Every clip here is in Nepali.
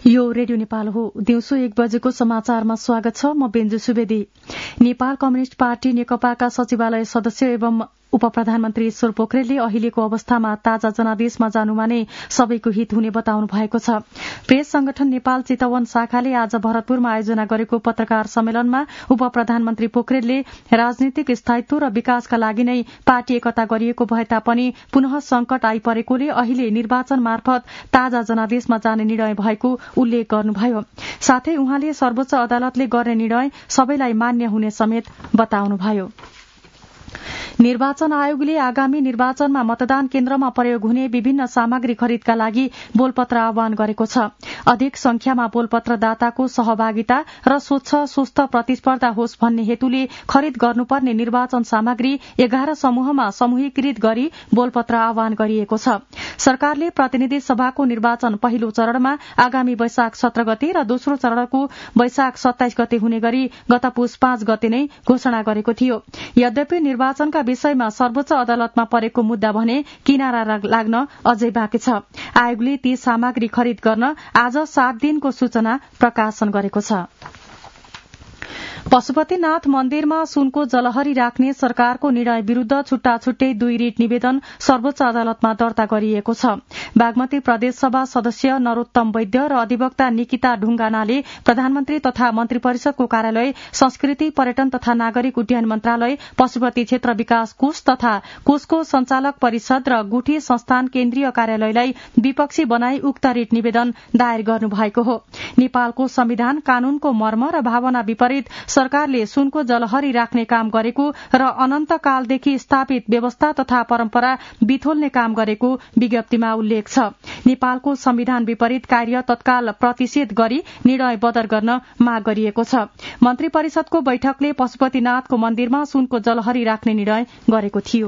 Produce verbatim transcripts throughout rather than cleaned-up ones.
यो रेडियो नेपाल हो। दिउँसो एक बजेको समाचारमा स्वागत छ। म बेन्जु सुवेदी। नेपाल कम्युनिष्ट पार्टी नेकपाका सचिवालय सदस्य एवं उप प्रधानमन्त्री ईश्वर पोखरेलले अहिलेको अवस्थामा ताजा जनादेशमा जानुमा नै सबैको हित हुने बताउनु भएको छ। प्रेस संगठन नेपाल चितवन शाखाले आज भरतपुरमा आयोजना गरेको पत्रकार सम्मेलनमा उप प्रधानमन्त्री पोखरेलले राजनीतिक स्थायित्व र विकासका लागि नै पार्टी एकता गरिएको भए तापनि पुनः संकट आइपरेकोले अहिले निर्वाचन मार्फत ताजा जनादेशमा जाने निर्णय भएको उल्लेख गर्नुभयो। साथै उहाँले सर्वोच्च अदालतले गर्ने निर्णय सबैलाई मान्य हुने समेत बताउनुभयो। निर्वाचन आयोगले आगामी निर्वाचनमा मतदान केन्द्रमा प्रयोग हुने विभिन्न सामग्री खरिदका लागि बोलपत्र आह्वान गरेको छ। अधिक संख्यामा बोलपत्र दाताको सहभागिता र स्वच्छ स्वस्थ प्रतिस्पर्धा होस् भन्ने हेतुले खरिद गर्नुपर्ने निर्वाचन सामग्री एघार समूहमा समूहीकृत गरी बोलपत्र आह्वान गरिएको छ। सरकारले प्रतिनिधि सभाको निर्वाचन पहिलो चरणमा आगामी वैशाख सत्र गते र दोस्रो चरणको वैशाख सत्ताइस गते हुने गरी गत पुस पाँच गते नै घोषणा गरेको थियो। यद्यपि निर्वाचनका विषयमा सर्वोच्च अदालतमा परेको मुद्दा भने किनारा लाग्न अझै बाँकी छ। आयोगले ती सामग्री खरिद गर्न आज सात दिनको सूचना प्रकाशन गरेको छ। पशुपतिनाथ मन्दिरमा सुनको जलहरी राख्ने सरकारको निर्णय विरूद्ध छुट्टा छुट्टै दुई रिट निवेदन सर्वोच्च अदालतमा दर्ता गरिएको छ। बागमती प्रदेशसभा सदस्य नरोत्तम वैद्य र अधिवक्ता निकिता ढुंगानाले प्रधानमन्त्री तथा मन्त्री परिषदको कार्यालय, संस्कृति पर्यटन तथा नागरिक उड्डयन मन्त्रालय, पशुपति क्षेत्र विकास कोष तथा कोषको संचालक परिषद र गुठी संस्थान केन्द्रीय कार्यालयलाई विपक्षी बनाई उक्त रिट निवेदन दायर गर्नुभएको हो। नेपालको संविधान, कानूनको मर्म र भावना विपरीत सरकारले सुनको जलहरी राख्ने काम गरेको र अनन्तकालदेखि स्थापित व्यवस्था तथा परम्परा बिथोल्ने काम गरेको विज्ञप्तिमा उल्लेख छ। नेपालको संविधान विपरीत कार्य तत्काल प्रतिषेध गरी निर्णय बदर गर्न माग गरिएको छ। मन्त्री परिषदको बैठकले पशुपतिनाथको मन्दिरमा सुनको जलहरी राख्ने निर्णय गरेको थियो।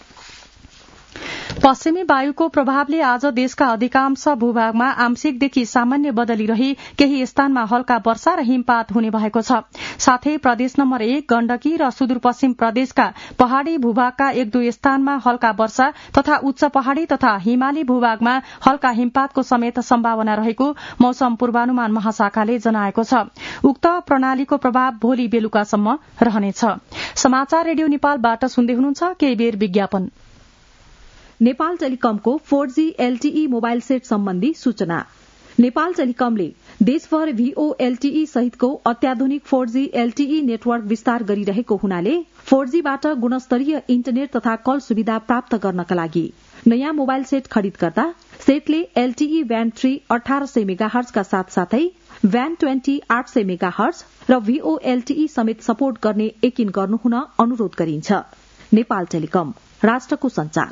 पश्चिमी वायुको प्रभावले आज देशका अधिकांश भूभागमा आंशिकदेखि सामान्य बदली रही केही स्थानमा हल्का वर्षा र हिमपात हुने भएको छ। साथै प्रदेश नम्बर एक गण्डकी र सुदूरपश्चिम प्रदेशका पहाड़ी भूभागका एक दुई स्थानमा हल्का वर्षा तथा उच्च पहाड़ी तथा हिमाली भूभागमा हल्का हिमपातको समेत सम्भावना रहेको मौसम पूर्वानुमान महाशाखाले जनाएको छ। उक्त प्रणालीको प्रभाव भोलि बेलुकासम्म रहनेछ। समाचार रेडियो नेपालबाट सुन्दै हुनुहुन्छ। केही बेर विज्ञापन। नेपाल टेलिकमको four G LTE mobile set सम्बन्धी सूचना। नेपाल टेलिकमले देशभर भीओ एलटीई सहितको अत्याधुनिक फोर जी एलटीई नेटवर्क विस्तार गरिरहेको हुनाले फोर जी बाट गुणस्तरीय इन्टरनेट तथा कल सुविधा प्राप्त गर्नका लागि नयाँ मोबाइल सेट खरिद गर्दा सेटले एलटीई ब्यान्ड थ्री अठार सय मेगाहर्जका साथसाथै ब्यान्ड ट्वेन्टी आठ सय मेगाहर्ज र भीओ एलटीई समेत सपोर्ट गर्ने यकिन गर्नुहुन अनुरोध गरिन्छ। नेपाल टेलिकम, राष्ट्रको संचार।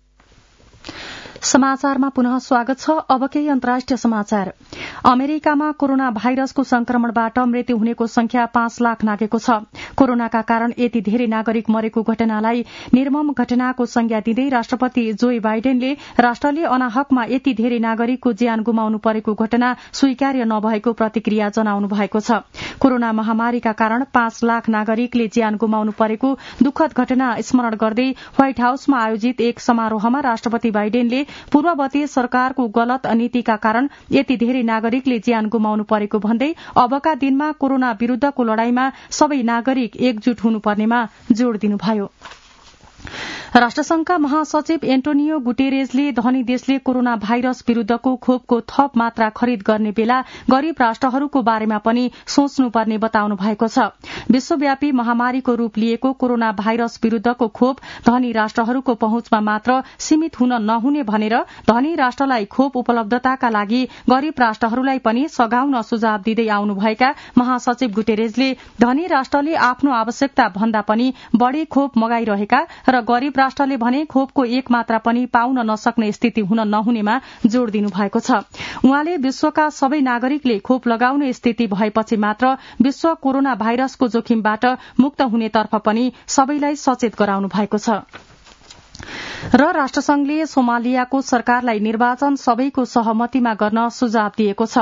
समाचारमा पुनः स्वागत छ। अब केही अन्तर्राष्ट्रिय समाचार। अमेरिकामा कोरोना भाइरसको संक्रमणबाट मृत्यु हुनेको संख्या पाँच लाख नागेको छ। कोरोनाका कारण यति धेरै नागरिक मरेको घटनालाई निर्मम घटनाको संज्ञा दिँदै राष्ट्रपति जोe बाइडेनले राष्ट्रले अनाहकमा यति धेरै नागरिकको ज्यान गुमाउनु परेको घटना स्वीकार्य नभएको प्रतिक्रिया जनाउनु भएको छ। कोरोना महामारीका कारण पाँच लाख नागरिकले ज्यान गुमाउनु परेको दुखद घटना स्मरण गर्दै व्हाइट हाउसमा आयोजित एक समारोहमा राष्ट्रपति बाइडेनले पूर्ववर्ती सरकारको गलत नीतिका कारण यति धेरै नागरिकले ज्यान गुमाउनु परेको भन्दै अबका दिनमा कोरोना विरूद्धको लड़ाईमा सबै नागरिक एकजुट हुनुपर्नेमा जोड़ दिनुभयो। राष्ट्रसंघका महासचिव एन्टोनियो गुटेरेजले धनी देशले कोरोना भाइरस विरूद्धको खोपको थप मात्रा खरिद गर्ने बेला गरीब राष्ट्रहरूको बारेमा पनि सोच्नुपर्ने बताउनु भएको छ। विश्वव्यापी महामारीको रूप लिएको कोरोना भाइरस विरूद्धको खोप धनी राष्ट्रहरूको पहुँचमा मात्र सीमित हुन नहुने भनेर धनी राष्ट्रलाई खोप उपलब्धताका लागि गरीब राष्ट्रहरूलाई पनि सघाउन सुझाव दिँदै आउनुभएका महासचिव गुटेरेजले धनी राष्ट्रले आफ्नो आवश्यकता भन्दा पनि बढ़ी खोप मगाइरहेका र गरीब राष्ट्रले भने खोपको एक मात्रा पनि पाउन नसक्ने स्थिति हुन नहुनेमा जोड़ दिनु भएको छ। उहाँले विश्वका सबै नागरिकले खोप लगाउने स्थिति भएपछि मात्र विश्व कोरोना भाइरसको जोखिमबाट मुक्त हुनेतर्फ पनि सबैलाई सचेत गराउनु भएको छ। र राष्ट्रसंघले सोमालियाको सरकारलाई निर्वाचन सबैको सहमतिमा गर्न सुझाव दिएको छ।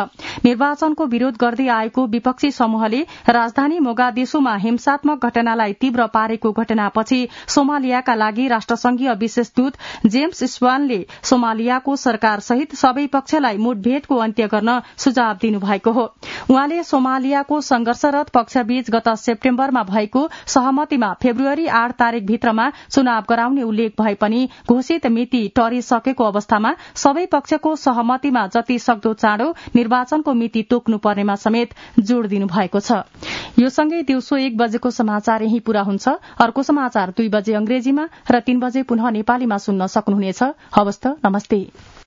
निर्वाचनको विरोध गर्दै आएको विपक्षी समूहले राजधानी मोगादिशुमा हिंसात्मक घटनालाई तीव्र पारेको घटनापछि सोमालियाका लागि राष्ट्रसंघीय विशेष दूत जेम्स स्वानले सोमालियाको सरकार सहित सबै पक्षलाई मुठभेडको अन्त्य गर्न सुझाव दिनुभएको हो। उहाँले सोमालियाको संघर्षरत पक्षबीच गत सेप्टेम्बरमा भएको सहमतिमा फेब्रुअरी आठ तारीक भित्रमा चुनाव गराउने उल्लेख भए पनि घोषित मिति टरिसकेको अवस्थामा सबै पक्षको सहमतिमा जति सक्दो चाँडो निर्वाचनको मिति तोक्नु पर्नेमा समेत जोड़ दिनु भएको छ। यो सँगै दिउँसो एक बजेको समाचार यही पूरा हुन्छ। अर्को समाचार दुई बजे अंग्रेजीमा र तीन बजे पुनः नेपालीमा सुन्न सक्नुहुनेछ। हवस् त, नमस्ते।